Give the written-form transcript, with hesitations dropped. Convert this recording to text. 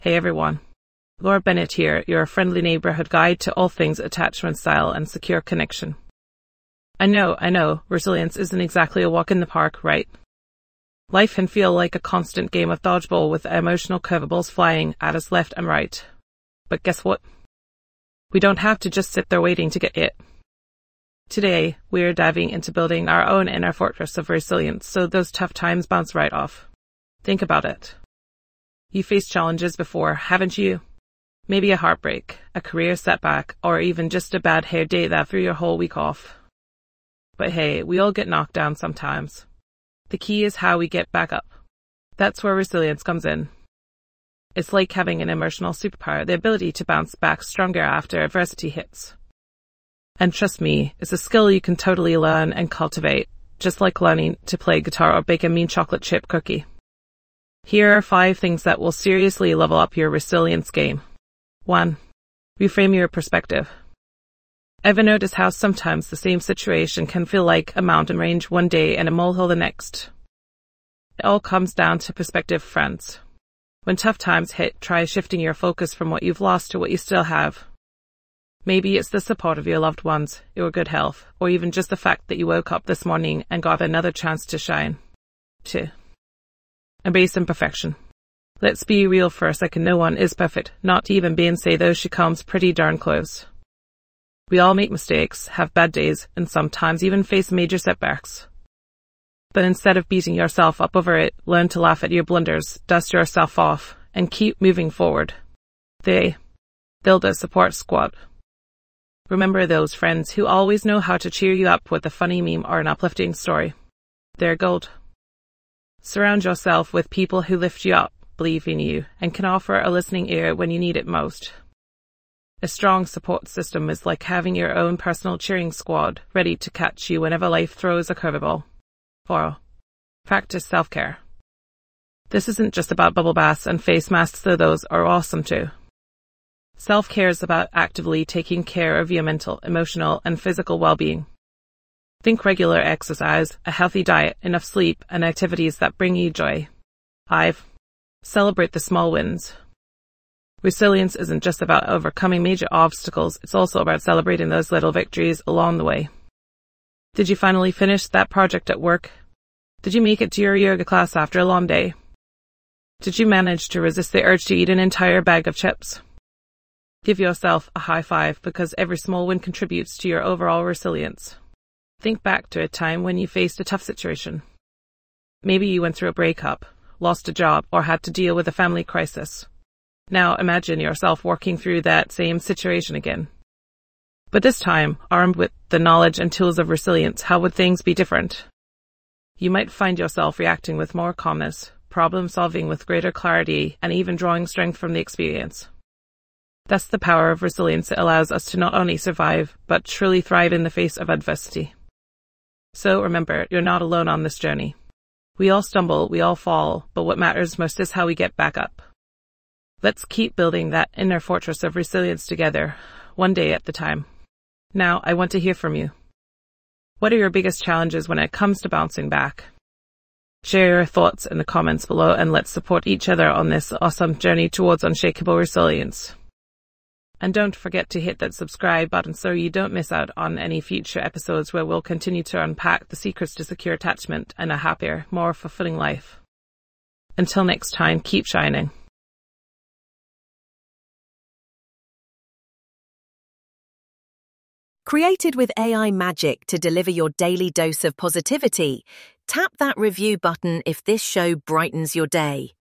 Hey everyone, Laura Bennett here, your friendly neighborhood guide to all things attachment style and secure connection. I know, resilience isn't exactly a walk in the park, right? Life can feel like a constant game of dodgeball with emotional curveballs flying at us left and right. But guess what? We don't have to just sit there waiting to get hit. Today, we're diving into building our own inner fortress of resilience so those tough times bounce right off. Think about it. You faced challenges before, haven't you? Maybe a heartbreak, a career setback, or even just a bad hair day that threw your whole week off. But hey, we all get knocked down sometimes. The key is how we get back up. That's where resilience comes in. It's like having an emotional superpower, the ability to bounce back stronger after adversity hits. And trust me, it's a skill you can totally learn and cultivate, just like learning to play guitar or bake a mean chocolate chip cookie. Here are 5 things that will seriously level up your resilience game. 1. Reframe your perspective. Ever notice how sometimes the same situation can feel like a mountain range one day and a molehill the next? It all comes down to perspective, friends. When tough times hit, try shifting your focus from what you've lost to what you still have. Maybe it's the support of your loved ones, your good health, or even just the fact that you woke up this morning and got another chance to shine. 2. Embrace imperfection. Let's be real for a second, no one is perfect, not even Beyoncé, though she comes pretty darn close. We all make mistakes, have bad days, and sometimes even face major setbacks. But instead of beating yourself up over it, learn to laugh at your blunders, dust yourself off, and keep moving forward. Build a support squad. Remember those friends who always know how to cheer you up with a funny meme or an uplifting story. They're gold. Surround yourself with people who lift you up, believe in you, and can offer a listening ear when you need it most. A strong support system is like having your own personal cheering squad, ready to catch you whenever life throws a curveball. 4. Practice self-care. This isn't just about bubble baths and face masks, though those are awesome too. Self-care is about actively taking care of your mental, emotional, and physical well-being. Think regular exercise, a healthy diet, enough sleep, and activities that bring you joy. 5. Celebrate the small wins. Resilience isn't just about overcoming major obstacles, it's also about celebrating those little victories along the way. Did you finally finish that project at work? Did you make it to your yoga class after a long day? Did you manage to resist the urge to eat an entire bag of chips? Give yourself a high five, because every small win contributes to your overall resilience. Think back to a time when you faced a tough situation. Maybe you went through a breakup, lost a job, or had to deal with a family crisis. Now imagine yourself working through that same situation again. But this time, armed with the knowledge and tools of resilience, how would things be different? You might find yourself reacting with more calmness, problem solving with greater clarity, and even drawing strength from the experience. That's the power of resilience. It allows us to not only survive, but truly thrive in the face of adversity. So remember, you're not alone on this journey. We all stumble, we all fall, but what matters most is how we get back up. Let's keep building that inner fortress of resilience together, one day at a time. Now, I want to hear from you. What are your biggest challenges when it comes to bouncing back? Share your thoughts in the comments below, and let's support each other on this awesome journey towards unshakable resilience. And don't forget to hit that subscribe button so you don't miss out on any future episodes where we'll continue to unpack the secrets to secure attachment and a happier, more fulfilling life. Until next time, keep shining. Created with AI magic to deliver your daily dose of positivity, tap that review button if this show brightens your day.